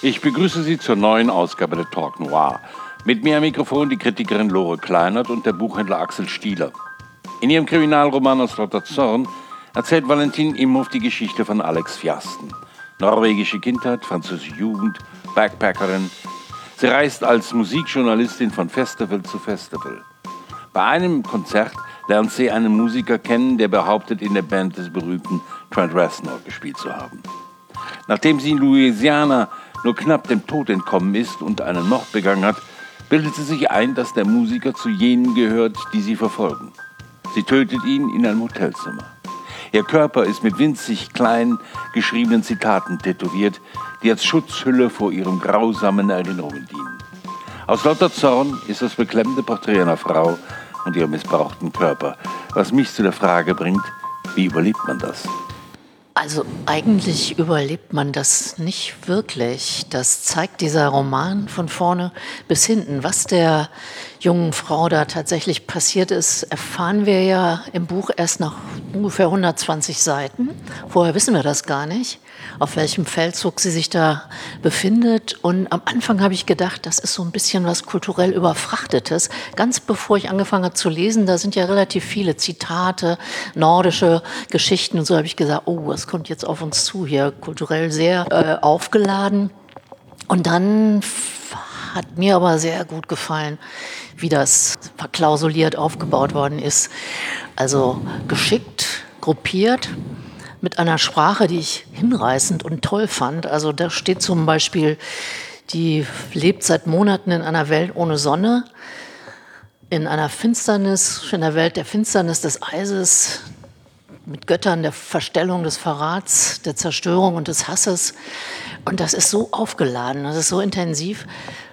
Ich begrüße Sie zur neuen Ausgabe der Talk Noir. Mit mir am Mikrofon die Kritikerin Lore Kleinert und der Buchhändler Axel Stieler. In ihrem Kriminalroman Aus lauter Zorn erzählt Valentin Imhoff die Geschichte von Alex Vjasten. Norwegische Kindheit, französische Jugend, Backpackerin. Sie reist als Musikjournalistin von Festival zu Festival. Bei einem Konzert lernt sie einen Musiker kennen, der behauptet, in der Band des berühmten Trent Reznor gespielt zu haben. Nachdem sie in Louisiana nur knapp dem Tod entkommen ist und einen Mord begangen hat, bildet sie sich ein, dass der Musiker zu jenen gehört, die sie verfolgen. Sie tötet ihn in einem Hotelzimmer. Ihr Körper ist mit winzig klein geschriebenen Zitaten tätowiert, die als Schutzhülle vor ihren grausamen Erinnerungen dienen. Aus lauter Zorn ist das beklemmende Porträt einer Frau und ihrem missbrauchten Körper, was mich zu der Frage bringt, wie überlebt man das? Also eigentlich überlebt man das nicht wirklich. Das zeigt dieser Roman von vorne bis hinten. Was der jungen Frau da tatsächlich passiert ist, erfahren wir ja im Buch erst nach ungefähr 120 Seiten. Vorher wissen wir das gar nicht, auf welchem Feldzug sie sich da befindet. Und am Anfang habe ich gedacht, das ist so ein bisschen was kulturell Überfrachtetes. Ganz bevor ich angefangen habe zu lesen, da sind ja relativ viele Zitate, nordische Geschichten. Und so habe ich gesagt, oh, was kommt jetzt auf uns zu hier, kulturell sehr aufgeladen. Und dann hat mir aber sehr gut gefallen, wie das verklausuliert aufgebaut worden ist. Also geschickt, gruppiert, mit einer Sprache, die ich hinreißend und toll fand. Also da steht zum Beispiel, die lebt seit Monaten in einer Welt ohne Sonne, in einer Finsternis, in der Welt der Finsternis des Eises, mit Göttern der Verstellung, des Verrats, der Zerstörung und des Hasses. Und das ist so aufgeladen, das ist so intensiv.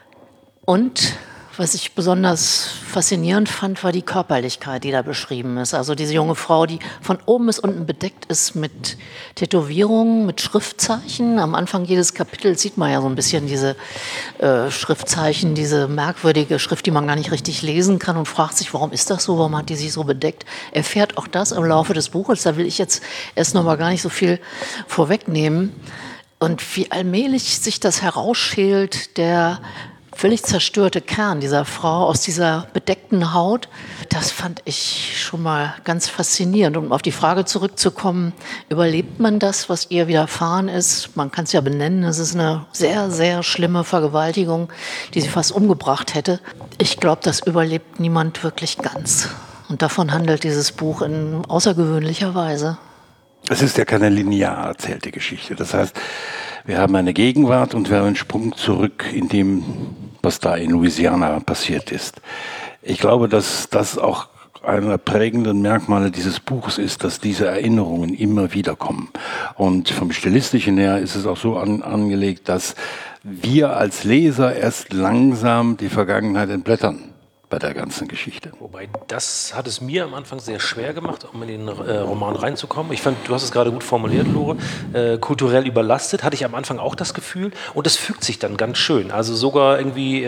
Und was ich besonders faszinierend fand, war die Körperlichkeit, die da beschrieben ist. Also diese junge Frau, die von oben bis unten bedeckt ist mit Tätowierungen, mit Schriftzeichen. Am Anfang jedes Kapitels sieht man ja so ein bisschen diese Schriftzeichen, diese merkwürdige Schrift, die man gar nicht richtig lesen kann und fragt sich, warum ist das so, warum hat die sich so bedeckt? Erfährt auch das im Laufe des Buches, da will ich jetzt erst noch mal gar nicht so viel vorwegnehmen. Und wie allmählich sich das herausschält, der völlig zerstörte Kern dieser Frau aus dieser bedeckten Haut, das fand ich schon mal ganz faszinierend. Um auf die Frage zurückzukommen, überlebt man das, was ihr widerfahren ist? Man kann es ja benennen, es ist eine sehr, sehr schlimme Vergewaltigung, die sie fast umgebracht hätte. Ich glaube, das überlebt niemand wirklich ganz. Und davon handelt dieses Buch in außergewöhnlicher Weise. Es ist ja keine linear erzählte Geschichte. Das heißt, wir haben eine Gegenwart und wir haben einen Sprung zurück in dem, was da in Louisiana passiert ist. Ich glaube, dass das auch einer der prägenden Merkmale dieses Buches ist, dass diese Erinnerungen immer wieder kommen. Und vom Stilistischen her ist es auch so angelegt, dass wir als Leser erst langsam die Vergangenheit entblättern bei der ganzen Geschichte. Wobei, das hat es mir am Anfang sehr schwer gemacht, um in den Roman reinzukommen. Ich fand, du hast es gerade gut formuliert, Lore, kulturell überlastet, hatte ich am Anfang auch das Gefühl. Und das fügt sich dann ganz schön. Also sogar irgendwie,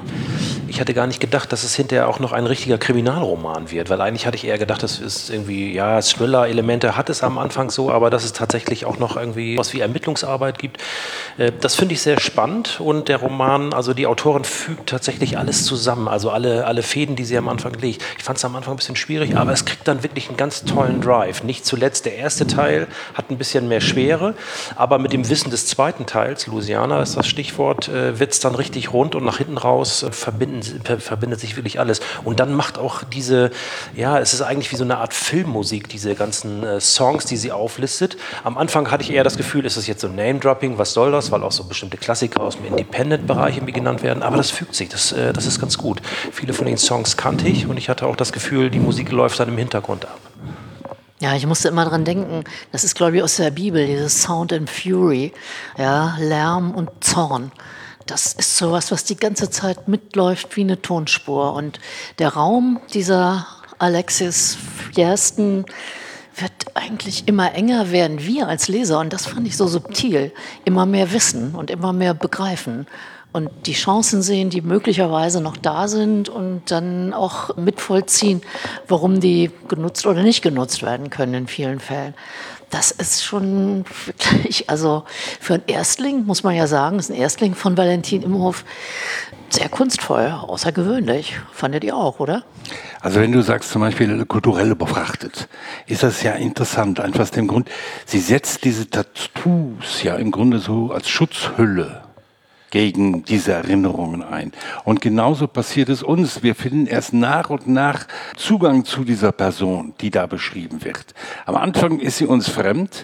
ich hatte gar nicht gedacht, dass es hinterher auch noch ein richtiger Kriminalroman wird. Weil eigentlich hatte ich eher gedacht, das ist irgendwie, ja, Thriller-Elemente hat es am Anfang so, aber dass es tatsächlich auch noch irgendwie was wie Ermittlungsarbeit gibt. Das finde ich sehr spannend. Und der Roman, also die Autorin fügt tatsächlich alles zusammen. Also alle Fäden, die sie am Anfang legt. Ich fand es am Anfang ein bisschen schwierig, aber es kriegt dann wirklich einen ganz tollen Drive. Nicht zuletzt der erste Teil hat ein bisschen mehr Schwere, aber mit dem Wissen des zweiten Teils, Louisiana ist das Stichwort, wird es dann richtig rund und nach hinten raus verbindet sich wirklich alles. Und dann macht auch diese, ja, es ist eigentlich wie so eine Art Filmmusik, diese ganzen Songs, die sie auflistet. Am Anfang hatte ich eher das Gefühl, ist das jetzt so Name-Dropping, was soll das, weil auch so bestimmte Klassiker aus dem Independent-Bereich irgendwie genannt werden, aber das fügt sich, das ist ganz gut. Viele von den Songs kannte ich und ich hatte auch das Gefühl, die Musik läuft dann im Hintergrund ab. Ja, ich musste immer dran denken, das ist, glaube ich, aus der Bibel, dieses Sound and Fury, ja, Lärm und Zorn. Das ist sowas, was die ganze Zeit mitläuft wie eine Tonspur. Und der Raum dieser Alexis Vjasten wird eigentlich immer enger, werden wir als Leser, und das fand ich so subtil, immer mehr wissen und immer mehr begreifen. und die Chancen sehen, die möglicherweise noch da sind und dann auch mitvollziehen, warum die genutzt oder nicht genutzt werden können in vielen Fällen. Das ist schon wirklich, also für einen Erstling, muss man ja sagen, ist ein Erstling von Valentin Imhof sehr kunstvoll, außergewöhnlich. Fandet ihr auch, oder? Also wenn du sagst zum Beispiel kulturell überfrachtet, ist das ja interessant, einfach aus dem Grund, sie setzt diese Tattoos ja im Grunde so als Schutzhülle gegen diese Erinnerungen ein. Und genauso passiert es uns. Wir finden erst nach und nach Zugang zu dieser Person, die da beschrieben wird. Am Anfang ist sie uns fremd,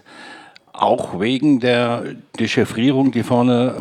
auch wegen der Dechiffrierung, die vorne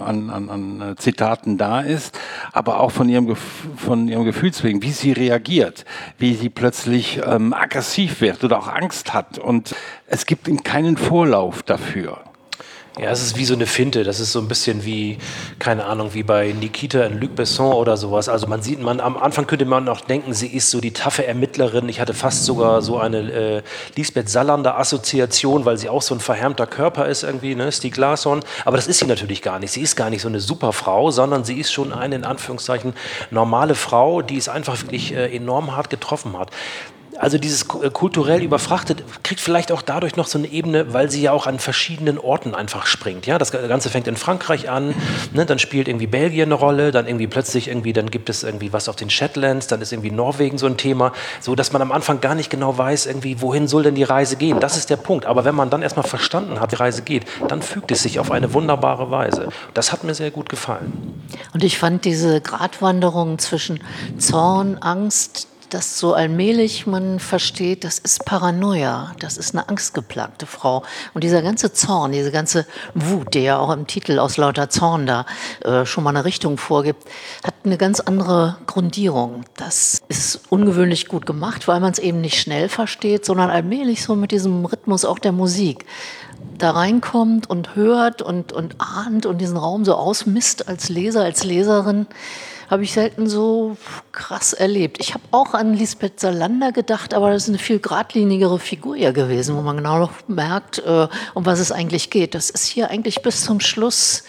an Zitaten da ist, aber auch von ihrem Gefühlswegen, wie sie reagiert, wie sie plötzlich aggressiv wird oder auch Angst hat. Und es gibt ihm keinen Vorlauf dafür. Ja, es ist wie so eine Finte. Das ist so ein bisschen wie, keine Ahnung, wie bei Nikita in Luc Besson oder sowas. Also am Anfang könnte man noch denken, sie ist so die taffe Ermittlerin. Ich hatte fast sogar so eine Lisbeth Salander-Assoziation, weil sie auch so ein verhärmter Körper ist irgendwie, ne, Stieg Larsson. Aber das ist sie natürlich gar nicht. Sie ist gar nicht so eine Superfrau, sondern sie ist schon eine, in Anführungszeichen, normale Frau, die es einfach wirklich enorm hart getroffen hat. Also dieses kulturell überfrachtet kriegt vielleicht auch dadurch noch so eine Ebene, weil sie ja auch an verschiedenen Orten einfach springt. Ja, das Ganze fängt in Frankreich an, ne, dann spielt irgendwie Belgien eine Rolle, dann irgendwie plötzlich dann gibt es irgendwie was auf den Shetlands, dann ist irgendwie Norwegen so ein Thema, so dass man am Anfang gar nicht genau weiß, irgendwie wohin soll denn die Reise gehen. Das ist der Punkt. Aber wenn man dann erstmal verstanden hat, wie die Reise geht, dann fügt es sich auf eine wunderbare Weise. Das hat mir sehr gut gefallen. Und ich fand diese Gratwanderung zwischen Zorn, Angst, dass so allmählich man versteht, das ist Paranoia, das ist eine angstgeplagte Frau. Und dieser ganze Zorn, diese ganze Wut, der ja auch im Titel aus lauter Zorn da schon mal eine Richtung vorgibt, hat eine ganz andere Grundierung. Das ist ungewöhnlich gut gemacht, weil man es eben nicht schnell versteht, sondern allmählich so mit diesem Rhythmus auch der Musik da reinkommt und hört und ahnt und diesen Raum so ausmisst als Leser, als Leserin. Habe ich selten so krass erlebt. Ich habe auch an Lisbeth Salander gedacht, aber das ist eine viel geradlinigere Figur ja gewesen, wo man genau noch merkt, um was es eigentlich geht. Das ist hier eigentlich bis zum Schluss,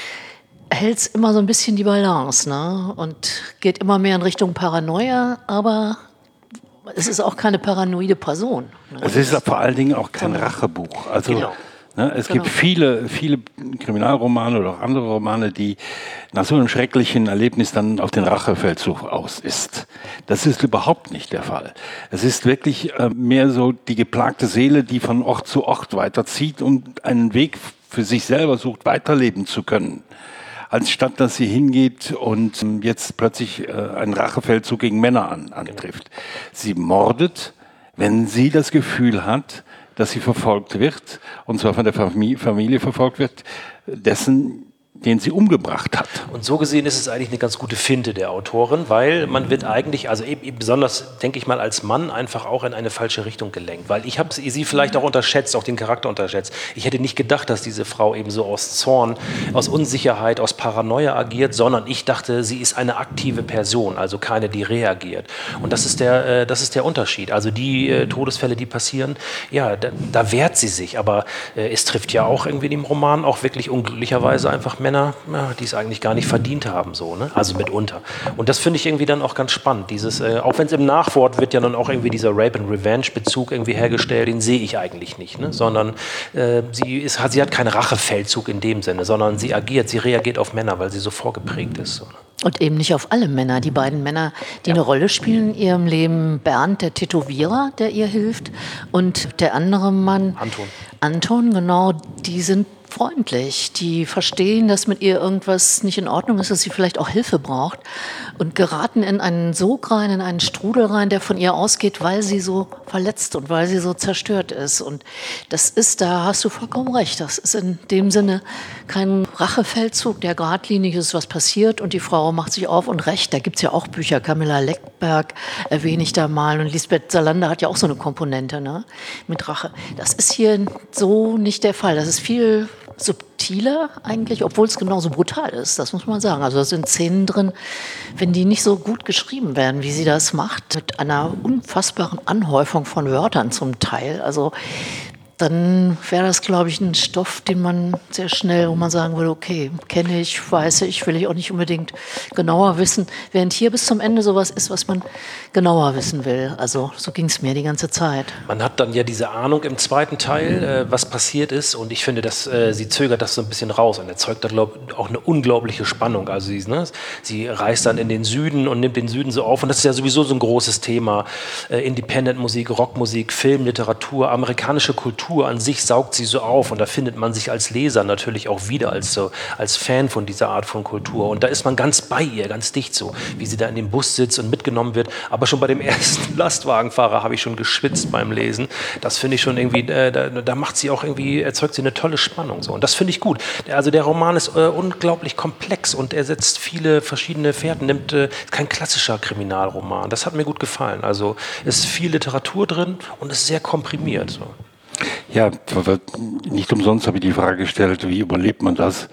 hält es immer so ein bisschen die Balance, ne? Und geht immer mehr in Richtung Paranoia, aber es ist auch keine paranoide Person. Ne? Es ist vor allen Dingen auch kein Rachebuch. Also genau. Ne, es gibt viele Kriminalromane oder auch andere Romane, die nach so einem schrecklichen Erlebnis dann auf den Rachefeldzug aus ist. Das ist überhaupt nicht der Fall. Es ist wirklich mehr so die geplagte Seele, die von Ort zu Ort weiterzieht und einen Weg für sich selber sucht, weiterleben zu können. Anstatt dass sie hingeht und jetzt plötzlich einen Rachefeldzug gegen Männer antrifft. Sie mordet, wenn sie das Gefühl hat, dass sie verfolgt wird, und zwar von der Familie verfolgt wird, den sie umgebracht hat. Und so gesehen ist es eigentlich eine ganz gute Finte der Autorin, weil man wird eigentlich, also eben besonders, denke ich mal, als Mann einfach auch in eine falsche Richtung gelenkt, weil ich habe sie vielleicht auch unterschätzt, auch den Charakter unterschätzt. Ich hätte nicht gedacht, dass diese Frau eben so aus Zorn, aus Unsicherheit, aus Paranoia agiert, sondern ich dachte, sie ist eine aktive Person, also keine, die reagiert. Und das ist der Unterschied. Also die Todesfälle, die passieren, ja, da wehrt sie sich, aber es trifft ja auch irgendwie im Roman auch wirklich unglücklicherweise einfach Männer, die es eigentlich gar nicht verdient haben, so, ne? Also mitunter. Und das finde ich irgendwie dann auch ganz spannend. Dieses, auch wenn es im Nachwort wird ja dann auch irgendwie dieser Rape-and-Revenge-Bezug irgendwie hergestellt, den sehe ich eigentlich nicht, ne? Sondern sie hat keinen Rachefeldzug in dem Sinne, sondern sie reagiert auf Männer, weil sie so vorgeprägt ist. So, ne? Und eben nicht auf alle Männer. Die beiden Männer, die eine Rolle spielen in ihrem Leben, Bernd, der Tätowierer, der ihr hilft, und der andere Mann, Anton, genau, die sind freundlich, die verstehen, dass mit ihr irgendwas nicht in Ordnung ist, dass sie vielleicht auch Hilfe braucht und geraten in einen Sog rein, in einen Strudel rein, der von ihr ausgeht, weil sie so verletzt und weil sie so zerstört ist. Und das ist, da hast du vollkommen recht, das ist in dem Sinne kein Rachefeldzug, der geradlinig ist, was passiert und die Frau macht sich auf und rächt. Da gibt es ja auch Bücher, Camilla Leckberg erwähne ich da mal und Lisbeth Salander hat ja auch so eine Komponente, ne, mit Rache. Das ist hier so nicht der Fall, das ist viel subtiler eigentlich, obwohl es genauso brutal ist, das muss man sagen. Also da sind Szenen drin, wenn die nicht so gut geschrieben werden, wie sie das macht, mit einer unfassbaren Anhäufung von Wörtern zum Teil. Also dann wäre das, glaube ich, ein Stoff, den man sehr schnell, wo man sagen würde, okay, kenne ich, weiß ich, will ich auch nicht unbedingt genauer wissen. Während hier bis zum Ende sowas ist, was man genauer wissen will. Also so ging es mir die ganze Zeit. Man hat dann ja diese Ahnung im zweiten Teil, was passiert ist. Und ich finde, dass sie zögert das so ein bisschen raus und erzeugt da, glaube ich, auch eine unglaubliche Spannung. Also sie reist dann in den Süden und nimmt den Süden so auf. Und das ist ja sowieso so ein großes Thema. Independent-Musik, Rockmusik, Film, Literatur, amerikanische Kultur an sich saugt sie so auf. Und da findet man sich als Leser natürlich auch wieder als Fan von dieser Art von Kultur. Und da ist man ganz bei ihr, ganz dicht so, wie sie da in dem Bus sitzt und mitgenommen wird. Aber schon bei dem ersten Lastwagenfahrer habe ich schon geschwitzt beim Lesen. Das finde ich schon irgendwie, da macht sie auch irgendwie, erzeugt sie eine tolle Spannung. So. Und das finde ich gut. Also der Roman ist unglaublich komplex und er setzt viele verschiedene Fährten, nimmt kein klassischer Kriminalroman. Das hat mir gut gefallen. Also ist viel Literatur drin und ist sehr komprimiert. So. Ja, nicht umsonst habe ich die Frage gestellt, wie überlebt man das?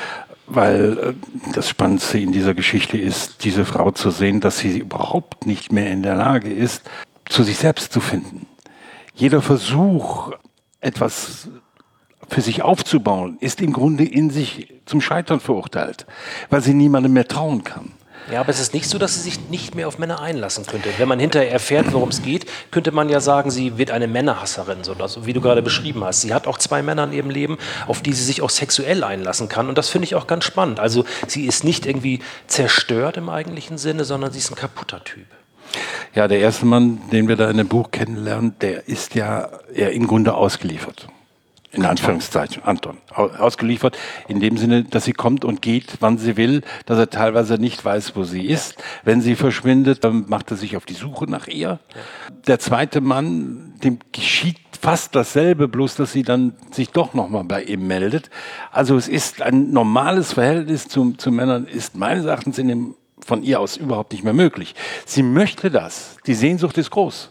Weil das Spannendste in dieser Geschichte ist, diese Frau zu sehen, dass sie überhaupt nicht mehr in der Lage ist, zu sich selbst zu finden. Jeder Versuch, etwas für sich aufzubauen, ist im Grunde in sich zum Scheitern verurteilt, weil sie niemandem mehr trauen kann. Ja, aber es ist nicht so, dass sie sich nicht mehr auf Männer einlassen könnte. Wenn man hinterher erfährt, worum es geht, könnte man ja sagen, sie wird eine Männerhasserin, so wie du gerade beschrieben hast. Sie hat auch 2 Männer in ihrem Leben, auf die sie sich auch sexuell einlassen kann. Und das finde ich auch ganz spannend. Also sie ist nicht irgendwie zerstört im eigentlichen Sinne, sondern sie ist ein kaputter Typ. Ja, der erste Mann, den wir da in dem Buch kennenlernen, der ist ja im Grunde ausgeliefert. In Anführungszeichen, Anton. Ausgeliefert in dem Sinne, dass sie kommt und geht, wann sie will, dass er teilweise nicht weiß, wo sie ist. Wenn sie verschwindet, dann macht er sich auf die Suche nach ihr. Der zweite Mann, dem geschieht fast dasselbe, bloß dass sie dann sich doch nochmal bei ihm meldet. Also es ist ein normales Verhältnis zu Männern, ist meines Erachtens von ihr aus überhaupt nicht mehr möglich. Sie möchte das. Die Sehnsucht ist groß.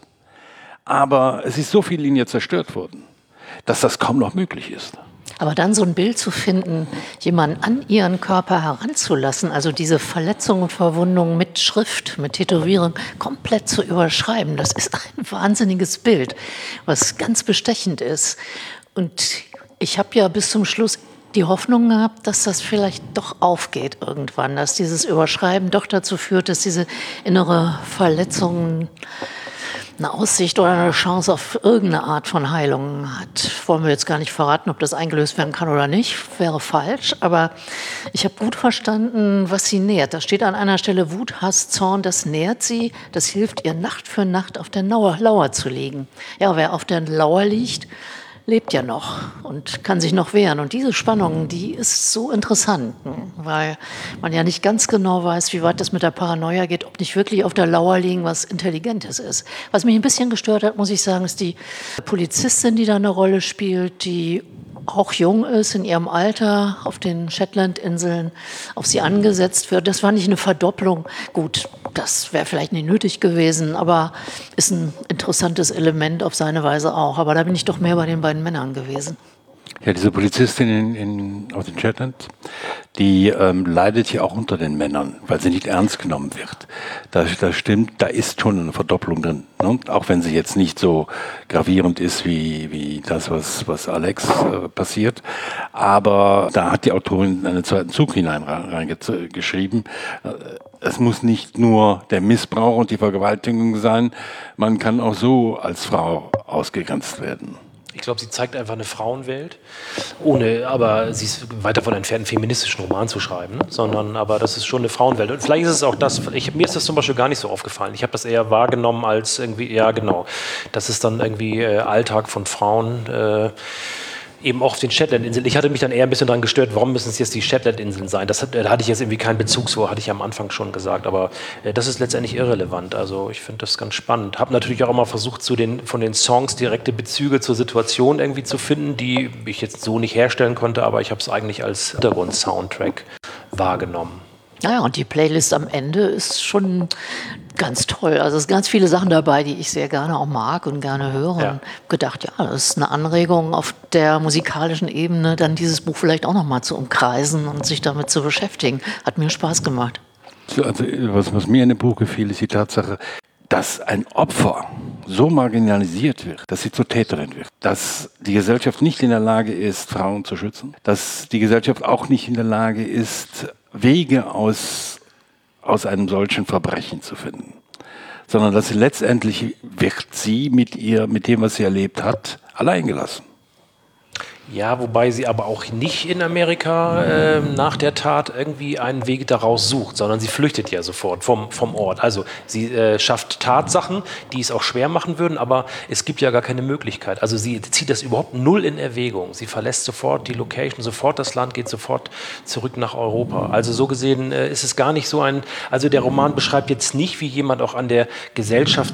Aber es ist so viel in ihr zerstört worden, dass das kaum noch möglich ist. Aber dann so ein Bild zu finden, jemanden an ihren Körper heranzulassen, also diese Verletzungen und Verwundungen mit Schrift, mit Tätowierung komplett zu überschreiben, das ist ein wahnsinniges Bild, was ganz bestechend ist. Und ich habe ja bis zum Schluss die Hoffnung gehabt, dass das vielleicht doch aufgeht irgendwann, dass dieses Überschreiben doch dazu führt, dass diese innere Verletzung eine Aussicht oder eine Chance auf irgendeine Art von Heilung hat. Wollen wir jetzt gar nicht verraten, ob das eingelöst werden kann oder nicht, wäre falsch. Aber ich habe gut verstanden, was sie nährt. Da steht an einer Stelle Wut, Hass, Zorn, das nährt sie. Das hilft ihr, Nacht für Nacht auf der Lauer zu liegen. Ja, wer auf der Lauer liegt, lebt ja noch und kann sich noch wehren. Und diese Spannung, die ist so interessant, weil man ja nicht ganz genau weiß, wie weit das mit der Paranoia geht, ob nicht wirklich auf der Lauer liegen was Intelligentes ist. Was mich ein bisschen gestört hat, muss ich sagen, ist die Polizistin, die da eine Rolle spielt, die auch jung ist, in ihrem Alter, auf den Shetlandinseln auf sie angesetzt wird. Das war nicht eine Verdopplung. Gut, das wäre vielleicht nicht nötig gewesen, aber ist ein interessantes Element auf seine Weise auch. Aber da bin ich doch mehr bei den beiden Männern gewesen. Ja, diese Polizistin auf den Shetland, die leidet ja auch unter den Männern, weil sie nicht ernst genommen wird. Das stimmt, da ist schon eine Verdopplung drin. Ne? Auch wenn sie jetzt nicht so gravierend ist wie das, was Alex passiert. Aber da hat die Autorin einen zweiten Zug hineingeschrieben. Es muss nicht nur der Missbrauch und die Vergewaltigung sein, man kann auch so als Frau ausgegrenzt werden. Ich glaube, sie zeigt einfach eine Frauenwelt, aber sie ist weit davon entfernt, einen feministischen Roman zu schreiben, ne? Aber das ist schon eine Frauenwelt. Und vielleicht ist es auch das, mir ist das zum Beispiel gar nicht so aufgefallen. Ich habe das eher wahrgenommen als irgendwie, ja genau, das ist dann irgendwie Alltag von Frauen, eben auch auf den Shetlandinseln. Ich hatte mich dann eher ein bisschen daran gestört, warum müssen es jetzt die Shetlandinseln sein? Da hatte ich jetzt irgendwie keinen Bezug zu, hatte ich am Anfang schon gesagt, aber das ist letztendlich irrelevant. Also ich finde das ganz spannend. Habe natürlich auch immer versucht, von den Songs direkte Bezüge zur Situation irgendwie zu finden, die ich jetzt so nicht herstellen konnte, aber ich habe es eigentlich als Hintergrund-Soundtrack wahrgenommen. Naja, und die Playlist am Ende ist schon ganz toll. Also es sind ganz viele Sachen dabei, die ich sehr gerne auch mag und gerne höre. Ja. Und gedacht, ja, das ist eine Anregung auf der musikalischen Ebene, dann dieses Buch vielleicht auch nochmal zu umkreisen und sich damit zu beschäftigen. Hat mir Spaß gemacht. Also was mir in dem Buch gefiel, ist die Tatsache, dass ein Opfer so marginalisiert wird, dass sie zur Täterin wird, dass die Gesellschaft nicht in der Lage ist, Frauen zu schützen, dass die Gesellschaft auch nicht in der Lage ist, Wege aus einem solchen Verbrechen zu finden, sondern dass sie letztendlich wird sie mit dem, was sie erlebt hat, allein gelassen. Ja, wobei sie aber auch nicht in Amerika nach der Tat irgendwie einen Weg daraus sucht, sondern sie flüchtet ja sofort vom Ort. Also sie schafft Tatsachen, die es auch schwer machen würden, aber es gibt ja gar keine Möglichkeit. Also sie zieht das überhaupt null in Erwägung. Sie verlässt sofort die Location, sofort das Land, geht sofort zurück nach Europa. Also so gesehen ist es gar nicht so also der Roman beschreibt jetzt nicht, wie jemand auch an der Gesellschaft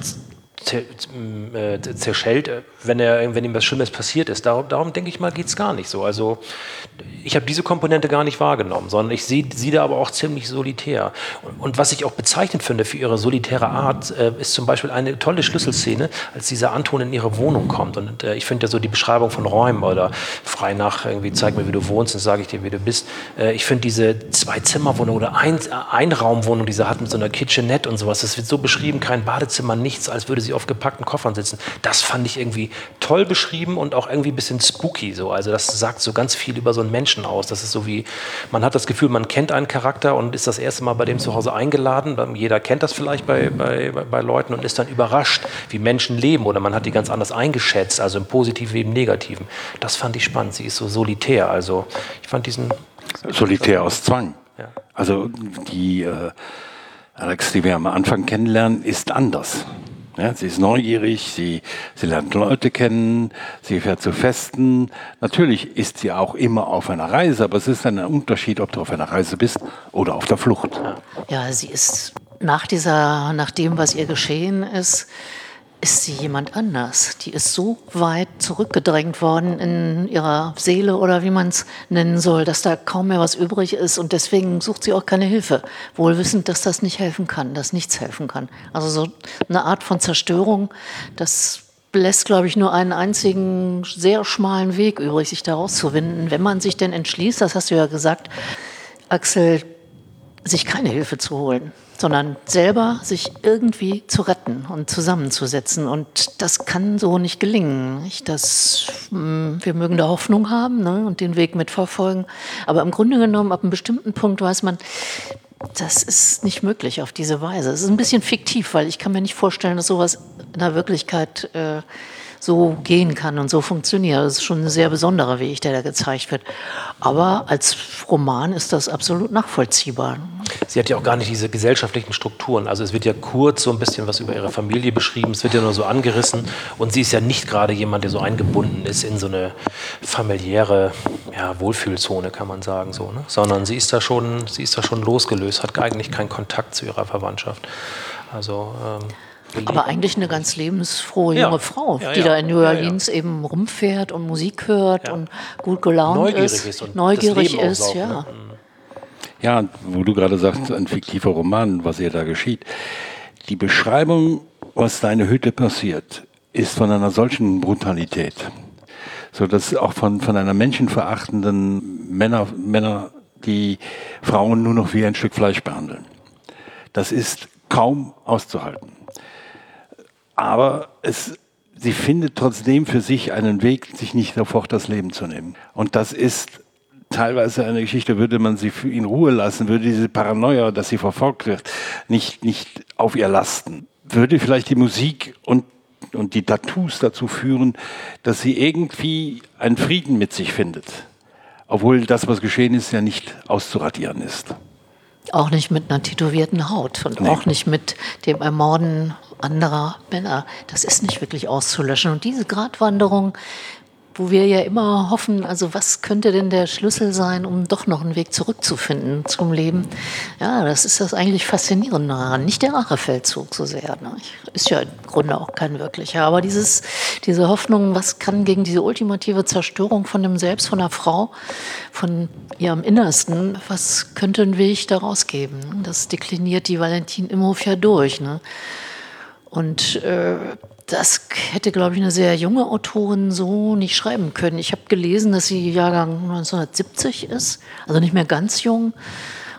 zerschellt, wenn ihm was Schlimmes passiert ist. Darum denke ich mal, geht es gar nicht so. Also ich habe diese Komponente gar nicht wahrgenommen, sondern ich sehe sie da aber auch ziemlich solitär. Und was ich auch bezeichnend finde für ihre solitäre Art, ist zum Beispiel eine tolle Schlüsselszene, als dieser Anton in ihre Wohnung kommt. Und ich finde ja so die Beschreibung von Räumen oder frei nach irgendwie zeig mir, wie du wohnst, dann sage ich dir, wie du bist. Ich finde diese 2-Zimmer-Wohnung oder Einraumwohnung, die sie hat mit so einer Kitchenette und sowas, das wird so beschrieben, kein Badezimmer, nichts, als würde sie auf gepackten Koffern sitzen. Das fand ich irgendwie toll beschrieben und auch irgendwie ein bisschen spooky so. Also das sagt so ganz viel über so einen Menschen aus. Das ist so wie, man hat das Gefühl, man kennt einen Charakter und ist das erste Mal bei dem zu Hause eingeladen. Jeder kennt das vielleicht bei Leuten und ist dann überrascht, wie Menschen leben oder man hat die ganz anders eingeschätzt, also im Positiven wie im Negativen. Das fand ich spannend. Sie ist so solitär. Also ich fand diesen... Solitär aus Zwang. Ja. Also die Alex, die wir am Anfang kennenlernen, ist anders. Ja, sie ist neugierig, sie lernt Leute kennen, sie fährt zu Festen. Natürlich ist sie auch immer auf einer Reise, aber es ist ein Unterschied, ob du auf einer Reise bist oder auf der Flucht. Ja, sie ist nach dem, was ihr geschehen ist sie jemand anders. Die ist so weit zurückgedrängt worden in ihrer Seele oder wie man es nennen soll, dass da kaum mehr was übrig ist und deswegen sucht sie auch keine Hilfe. Wohl wissend, dass das nicht helfen kann, dass nichts helfen kann. Also so eine Art von Zerstörung, das lässt, glaube ich, nur einen einzigen sehr schmalen Weg übrig, sich da rauszuwinden, wenn man sich denn entschließt, das hast du ja gesagt, Axel, sich keine Hilfe zu holen, sondern selber sich irgendwie zu retten und zusammenzusetzen. Und das kann so nicht gelingen. Wir mögen da Hoffnung haben, ne, und den Weg mitverfolgen. Aber im Grunde genommen, ab einem bestimmten Punkt weiß man, das ist nicht möglich auf diese Weise. Es ist ein bisschen fiktiv, weil ich kann mir nicht vorstellen, dass sowas in der Wirklichkeit so gehen kann und so funktioniert. Das ist schon ein sehr besonderer Weg, der da gezeigt wird. Aber als Roman ist das absolut nachvollziehbar. Sie hat ja auch gar nicht diese gesellschaftlichen Strukturen. Also es wird ja kurz so ein bisschen was über ihre Familie beschrieben. Es wird ja nur so angerissen. Und sie ist ja nicht gerade jemand, der so eingebunden ist in so eine familiäre Wohlfühlzone, kann man sagen, so, ne? Sondern sie ist da schon losgelöst, hat eigentlich keinen Kontakt zu ihrer Verwandtschaft. Also aber eigentlich eine ganz lebensfrohe junge Frau, die da in New Orleans eben rumfährt und Musik hört und gut gelaunt neugierig ist. Ne? Ja, wo du gerade sagst, ein fiktiver Roman, was ihr da geschieht. Die Beschreibung, was da in der Hütte passiert, ist von einer solchen Brutalität, so dass auch von einer menschenverachtenden Männer, die Frauen nur noch wie ein Stück Fleisch behandeln. Das ist kaum auszuhalten. Aber sie findet trotzdem für sich einen Weg, sich nicht sofort das Leben zu nehmen. Und das ist teilweise eine Geschichte, würde man sie in Ruhe lassen, würde diese Paranoia, dass sie verfolgt wird, nicht auf ihr lasten. Würde vielleicht die Musik und die Tattoos dazu führen, dass sie irgendwie einen Frieden mit sich findet. Obwohl das, was geschehen ist, ja nicht auszuradieren ist. Auch nicht mit einer tätowierten Haut und auch nicht mit dem Ermorden anderer Männer. Das ist nicht wirklich auszulöschen. Und diese Gratwanderung, wo wir ja immer hoffen, also was könnte denn der Schlüssel sein, um doch noch einen Weg zurückzufinden zum Leben? Ja, das ist das eigentlich Faszinierende daran. Nicht der Rachefeldzug so sehr. Ne? Ist ja im Grunde auch kein wirklicher. Aber diese Hoffnung, was kann gegen diese ultimative Zerstörung von dem Selbst, von der Frau, von ihrem Innersten, was könnte ein Weg daraus geben? Das dekliniert die Valentin Imhoff ja durch. Ne? Und das hätte, glaube ich, eine sehr junge Autorin so nicht schreiben können. Ich habe gelesen, dass sie Jahrgang 1970 ist, also nicht mehr ganz jung.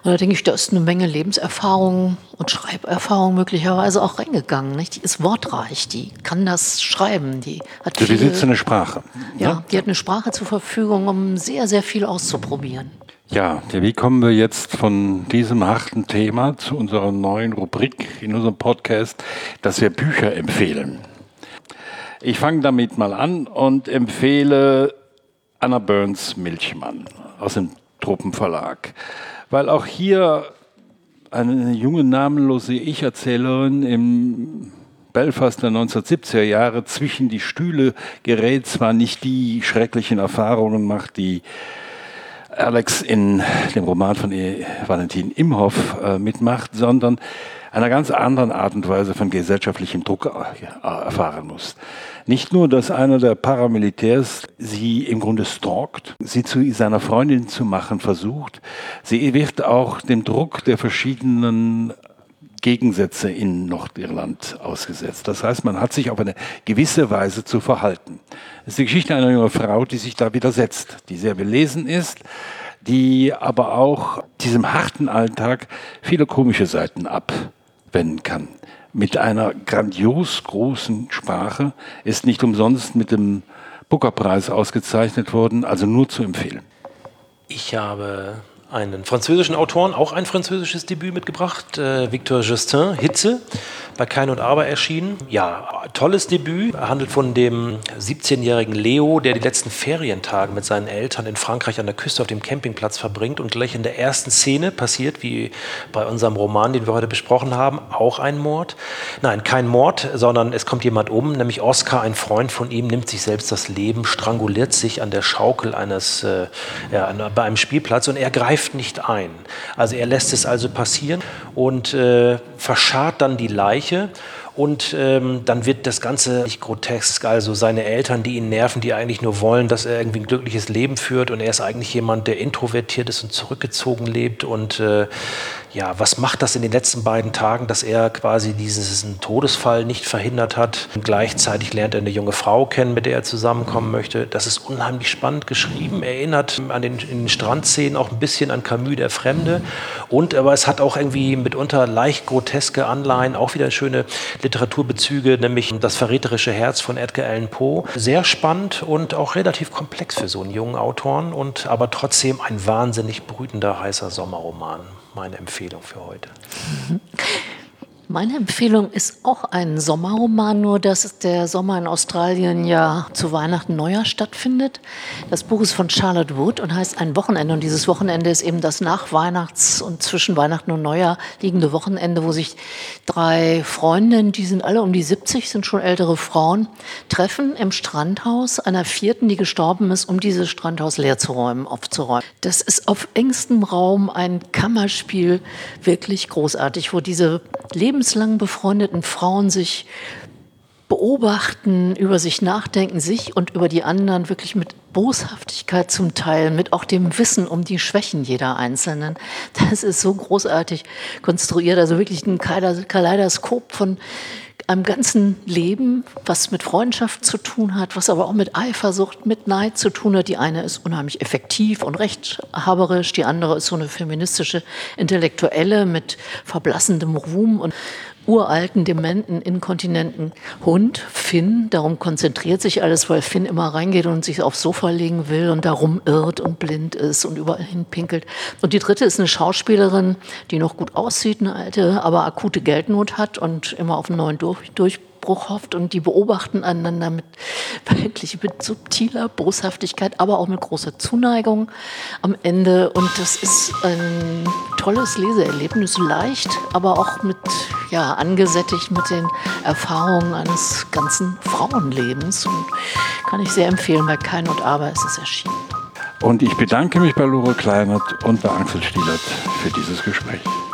Und da denke ich, da ist eine Menge Lebenserfahrung und Schreiberfahrung möglicherweise auch reingegangen. Nicht? Die ist wortreich, die kann das schreiben. Die besitzt eine Sprache. Ja, die hat eine Sprache zur Verfügung, um sehr, sehr viel auszuprobieren. Ja, wie kommen wir jetzt von diesem harten Thema zu unserer neuen Rubrik in unserem Podcast, dass wir Bücher empfehlen? Ich fange damit mal an und empfehle Anna Burns Milchmann aus dem Tropenverlag. Weil auch hier eine junge, namenlose Ich-Erzählerin im Belfast der 1970er Jahre zwischen die Stühle gerät, zwar nicht die schrecklichen Erfahrungen macht, die Alex in dem Roman von Valentin Imhoff mitmacht, sondern einer ganz anderen Art und Weise von gesellschaftlichem Druck erfahren muss. Nicht nur, dass einer der Paramilitärs sie im Grunde stalkt, sie zu seiner Freundin zu machen versucht, sie wird auch dem Druck der verschiedenen Gegensätze in Nordirland ausgesetzt. Das heißt, man hat sich auf eine gewisse Weise zu verhalten. Es ist die Geschichte einer jungen Frau, die sich da widersetzt, die sehr belesen ist, die aber auch diesem harten Alltag viele komische Seiten abwenden kann. Mit einer grandios großen Sprache, ist nicht umsonst mit dem Booker-Preis ausgezeichnet worden, also nur zu empfehlen. Ich habe einen französischen Autoren, auch ein französisches Debüt mitgebracht, Victor Justin, Hitze, bei Kein und Aber erschienen. Ja, tolles Debüt. Er handelt von dem 17-jährigen Leo, der die letzten Ferientage mit seinen Eltern in Frankreich an der Küste auf dem Campingplatz verbringt und gleich in der ersten Szene passiert, wie bei unserem Roman, den wir heute besprochen haben, auch ein Mord. Nein, kein Mord, sondern es kommt jemand um, nämlich Oskar, ein Freund von ihm, nimmt sich selbst das Leben, stranguliert sich an der Schaukel bei einem Spielplatz und er greift nicht ein. Also er lässt es also passieren und verscharrt dann die Leiche. Und dann wird das Ganze nicht grotesk, also seine Eltern, die ihn nerven, die eigentlich nur wollen, dass er irgendwie ein glückliches Leben führt und er ist eigentlich jemand, der introvertiert ist und zurückgezogen lebt und ja, was macht das in den letzten beiden Tagen, dass er quasi diesen Todesfall nicht verhindert hat? Und gleichzeitig lernt er eine junge Frau kennen, mit der er zusammenkommen möchte. Das ist unheimlich spannend geschrieben, erinnert in den Strandszenen auch ein bisschen an Camus, der Fremde. Aber es hat auch irgendwie mitunter leicht groteske Anleihen, auch wieder schöne Literaturbezüge, nämlich Das verräterische Herz von Edgar Allan Poe. Sehr spannend und auch relativ komplex für so einen jungen Autoren, aber trotzdem ein wahnsinnig brütender, heißer Sommerroman. Meine Empfehlung für heute. Meine Empfehlung ist auch ein Sommerroman, nur dass der Sommer in Australien ja zu Weihnachten, Neujahr stattfindet. Das Buch ist von Charlotte Wood und heißt Ein Wochenende. Und dieses Wochenende ist eben das nach Weihnachts- und zwischen Weihnachten und Neujahr liegende Wochenende, wo sich 3 Freundinnen, die sind alle um die 70, sind schon ältere Frauen, treffen im Strandhaus einer 4., die gestorben ist, um dieses Strandhaus leer zu räumen, aufzuräumen. Das ist auf engstem Raum ein Kammerspiel, wirklich großartig, wo diese lebenslang befreundeten Frauen sich beobachten, über sich nachdenken, sich und über die anderen wirklich mit Boshaftigkeit zum Teil, mit auch dem Wissen um die Schwächen jeder Einzelnen. Das ist so großartig konstruiert, also wirklich ein Kaleidoskop von einem ganzen Leben, was mit Freundschaft zu tun hat, was aber auch mit Eifersucht, mit Neid zu tun hat. Die eine ist unheimlich effektiv und rechthaberisch, die andere ist so eine feministische Intellektuelle mit verblassendem Ruhm und uralten, dementen, inkontinenten Hund, Finn. Darum konzentriert sich alles, weil Finn immer reingeht und sich aufs Sofa legen will und darum irrt und blind ist und überall hin pinkelt. Und die dritte ist eine Schauspielerin, die noch gut aussieht, eine alte, aber akute Geldnot hat und immer auf einen neuen Durchbruch hofft, und die beobachten einander mit subtiler Boshaftigkeit, aber auch mit großer Zuneigung am Ende. Und das ist ein tolles Leseerlebnis, leicht, aber auch angesättigt mit den Erfahrungen eines ganzen Frauenlebens. Und kann ich sehr empfehlen, bei Kein und Aber ist es erschienen. Und ich bedanke mich bei Lore Kleinert und bei Axel Stielert für dieses Gespräch.